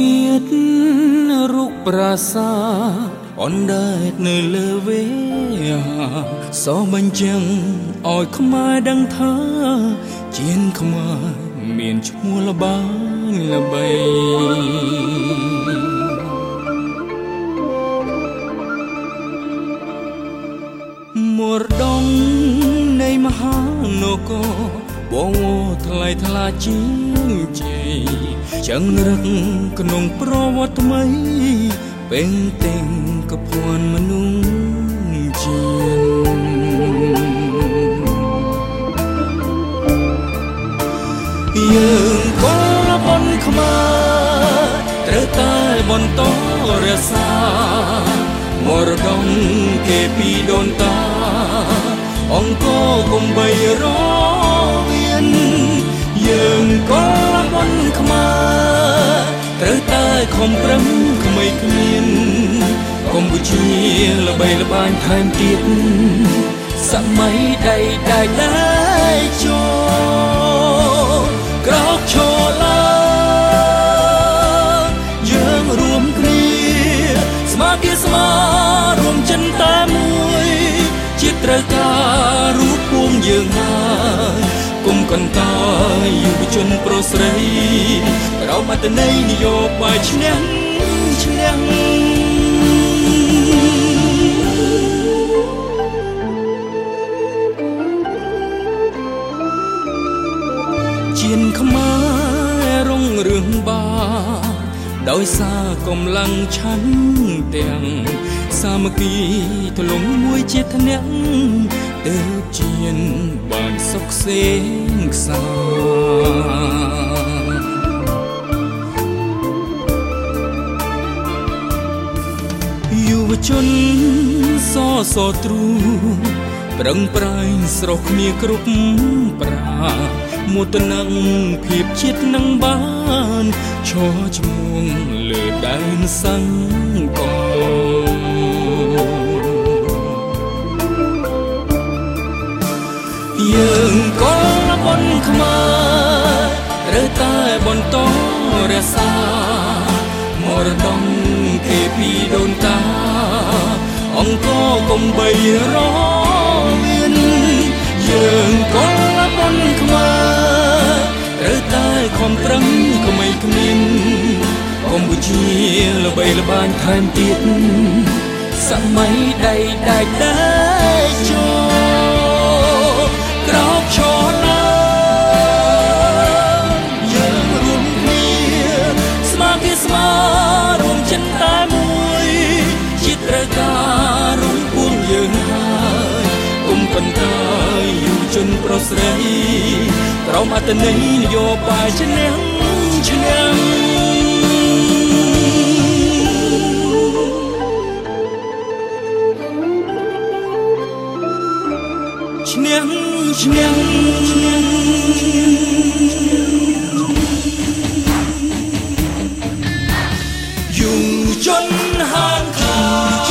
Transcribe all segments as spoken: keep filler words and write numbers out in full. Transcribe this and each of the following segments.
ជាតិរូបប្រាសាទអនដែតនៅលើវេសបញ្ជាំងឲ្យខ្មែរដឹងថាជានខ្មែរមានឈ្មោះល្បាញល្បីមរតកនៃមហានគរបងថ្លៃថ្លាជាងជ័យចឹងរឹកក្នុងប្រវត្តិថ្មីពេញទាំងកភ័ណ្ឌមនុស្សជាតិយើងក៏បនខ្មែរត្រូវតែបន្តរក្សមរតកគេពីដូនតាអង្គកុំបីរមានយើងក៏បនខ្មែរត្រូវតែខំប្រឹងក្មេងគ្មានកម្ពុជាល្បីល្បាញថែមទៀតសម័យដៃដៃដៃចូលក្រោកឈរឡើងយើងរួមគ្នាស្មារតីស្មារួមចិនតែមួយជាតិត្រូវការរូបពួងយើងហើយគុំកន្តើយយុវជនប្រុសស្រីក្រោមអត្ថន័យនយោបាយឈ្នះឈ្នះជានខ្មែររុងរឿងបាដោយសារកម្លាំងឆន្ទទាំងសាមគ្គីទលំមួយជាតិធ្នាក់ទើបជានបានសុខសេងសាយុវជនសសទ្រូប្រឹងប្រែងស្រោះគ្នាគ្រប់ប្រាមោទនភាពជាតិនឹងបានឈរឈ្មោះលើដែនសង្គមយើងក៏បនខ្មែរត្រូវតែបន្តរក្សមរតកគេពីដូនតាអង្គកុំបីរមានយើងក៏បនខ្មែរត្រូវតែខំប្រឹងក្មេងគ្មានកម្ពុជាល្បីល្បាញថែមទៀតសម័យដៃដៃដៃចូលក្រោកឈរឡើងយើងរួមគ្នាស្មារតីស្មារួមចិនតែមួយជាតិត្រូវការរួមពួងយើងហើយគុំកន្តើយយុវជនប្រុសស្រីក្រោមអត្ថន័យនយោបាយឈ្នះឈ្នះឈ្នះឈ្នះឈ្នះយុវជនហានខា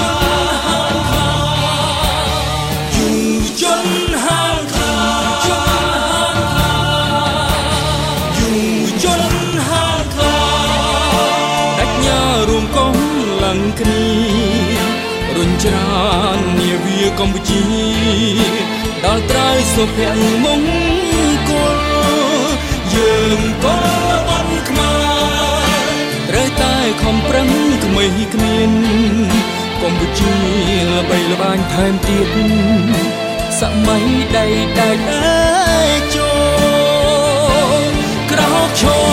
យុវជនហានខាយុវជនហានខាដាច់ញ៉ារួមកងឡើងគ្នារុញច្រាននាវាកម្ពុជាដល់ត្រើយសុភមង្គលយើងក៏បនខ្មែរត្រូវតែខំប្រឹងក្មេងគ្មានកម្ពុជាល្បីល្បាញថែមទៀតសម័យដៃដៃដៃចូលក្រោកឈរ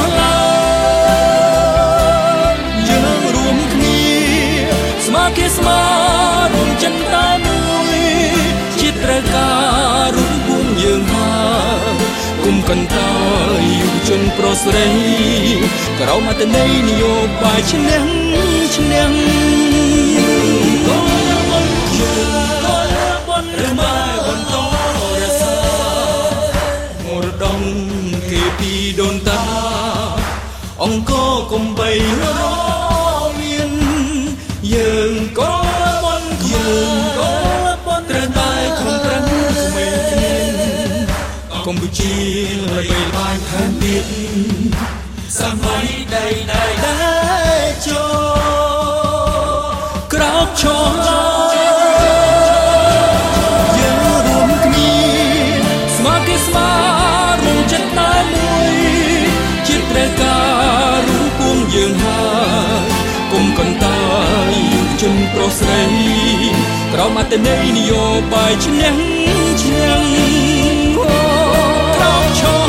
ឡើងយើងរួមគ្នាស្មារតីស្មារួមចិនតែមួយជាតិត្រូវការរូបពួងយើងហើយគុំកន្តើយយុវជនប្រុសស្រីក្រោមអត្ថន័យនយោបាយឈ្នះឈ្នះក៏បនយើងក៏បនរំបាយបន្តរក្សមរតកគេពីដូនតាអង្គកុំបីរមានយើងក៏បនយើងក៏បនត្រូវតែខំប្រឹងក្មេងគ្មានកម្ពុជាល្បីល្បាញថែមទៀតសម័យដៃដៃដៃក្រោមអត្ថន័យនយោបាយឈ្នះឈ្នះក្រោមឈរ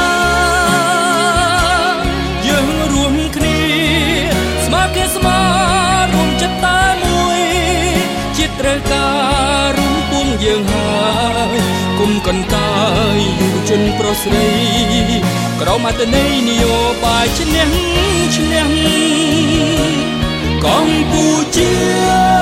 ឡើងយើងរួមគ្នាស្មើគេស្មើរួមចិត្តតែមួយជាតិត្រូវការរួមពួងយើងហើយគុំកន្តើយយុវជនប្រុសស្រីក្រោមអត្ថន័យនយោបាយឈ្នះឈ្នះកម្ពុជា